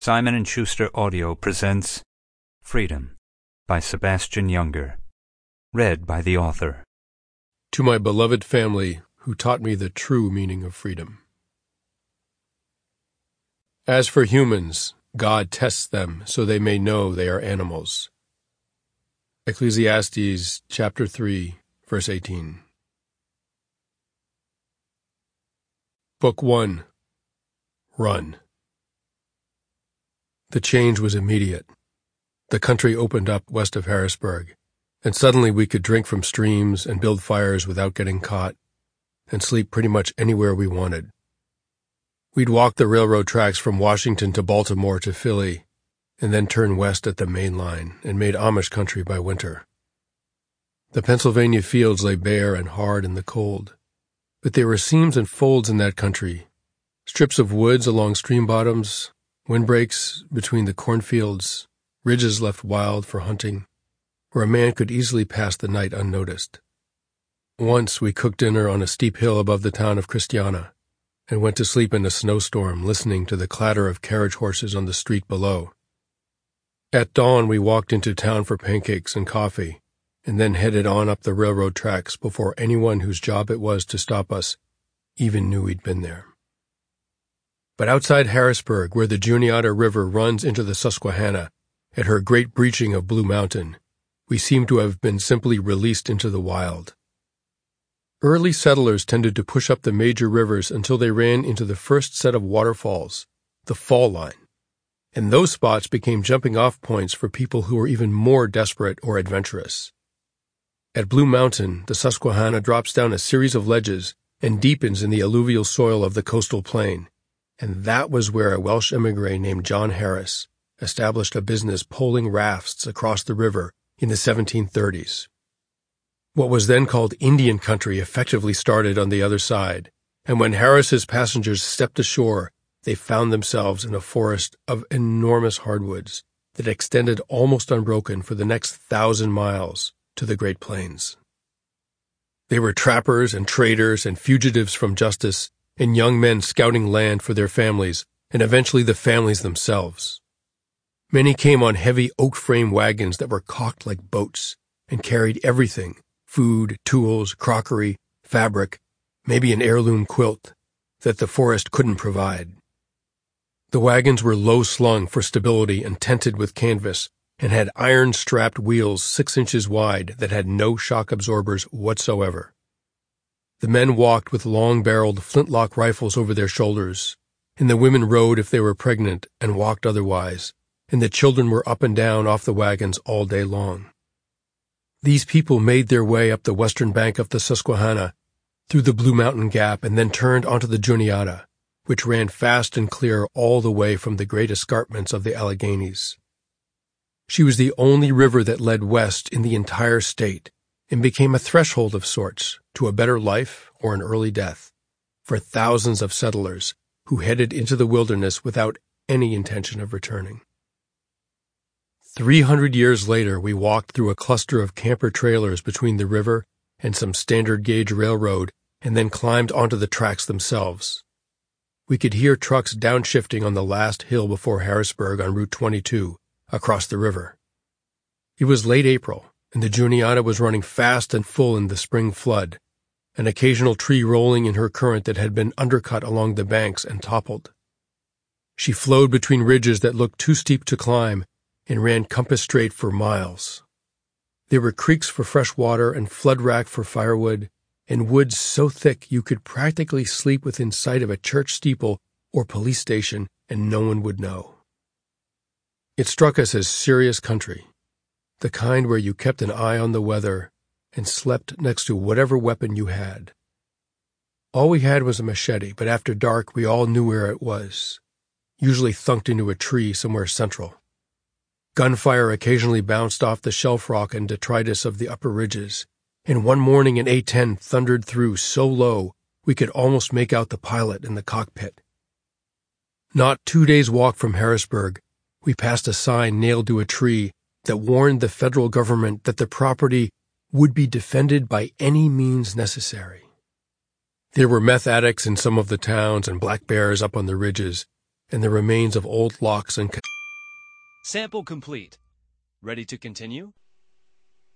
Simon & Schuster Audio presents Freedom by Sebastian Junger, read by the author. To my beloved family who taught me the true meaning of freedom. As for humans, God tests them so they may know they are animals. Ecclesiastes chapter 3, verse 18. Book 1. Run. The change was immediate. The country opened up west of Harrisburg, and suddenly we could drink from streams and build fires without getting caught, and sleep pretty much anywhere we wanted. We'd walk the railroad tracks from Washington to Baltimore to Philly, and then turn west at the main line and made Amish country by winter. The Pennsylvania fields lay bare and hard in the cold, but there were seams and folds in that country, strips of woods along stream bottoms, windbreaks between the cornfields, ridges left wild for hunting, where a man could easily pass the night unnoticed. Once we cooked dinner on a steep hill above the town of Christiana, and went to sleep in a snowstorm listening to the clatter of carriage horses on the street below. At dawn we walked into town for pancakes and coffee, and then headed on up the railroad tracks before anyone whose job it was to stop us even knew we'd been there. But outside Harrisburg, where the Juniata River runs into the Susquehanna, at her great breaching of Blue Mountain, we seemed to have been simply released into the wild. Early settlers tended to push up the major rivers until they ran into the first set of waterfalls, the fall line, and those spots became jumping-off points for people who were even more desperate or adventurous. At Blue Mountain, the Susquehanna drops down a series of ledges and deepens in the alluvial soil of the coastal plain, and that was where a Welsh emigre named John Harris established a business poling rafts across the river in the 1730s. What was then called Indian country effectively started on the other side, and when Harris's passengers stepped ashore, they found themselves in a forest of enormous hardwoods that extended almost unbroken for the next 1,000 miles to the Great Plains. They were trappers and traders and fugitives from justice, and young men scouting land for their families, and eventually the families themselves. Many came on heavy oak-frame wagons that were caulked like boats, and carried everything, food, tools, crockery, fabric, maybe an heirloom quilt, that the forest couldn't provide. The wagons were low-slung for stability and tented with canvas, and had iron-strapped wheels 6 inches wide that had no shock absorbers whatsoever. The men walked with long-barreled flintlock rifles over their shoulders, and the women rode if they were pregnant and walked otherwise, and the children were up and down off the wagons all day long. These people made their way up the western bank of the Susquehanna, through the Blue Mountain Gap, and then turned onto the Juniata, which ran fast and clear all the way from the great escarpments of the Alleghenies. She was the only river that led west in the entire state, and became a threshold of sorts to a better life or an early death for thousands of settlers who headed into the wilderness without any intention of returning. 300 years later, we walked through a cluster of camper trailers between the river and some standard gauge railroad, and then climbed onto the tracks themselves. We could hear trucks downshifting on the last hill before Harrisburg on Route 22, across the river. It was late April, and the Juniata was running fast and full in the spring flood, an occasional tree rolling in her current that had been undercut along the banks and toppled. She flowed between ridges that looked too steep to climb and ran compass straight for miles. There were creeks for fresh water and flood rack for firewood, and woods so thick you could practically sleep within sight of a church steeple or police station and no one would know. It struck us as serious country, the kind where you kept an eye on the weather and slept next to whatever weapon you had. All we had was a machete, but after dark we all knew where it was, usually thunked into a tree somewhere central. Gunfire occasionally bounced off the shelf rock and detritus of the upper ridges, and one morning an A-10 thundered through so low we could almost make out the pilot in the cockpit. Not 2 days' walk from Harrisburg, we passed a sign nailed to a tree that warned the federal government that the property would be defended by any means necessary. There were meth addicts in some of the towns and black bears up on the ridges, and the remains of old locks and Sample complete. Ready to continue?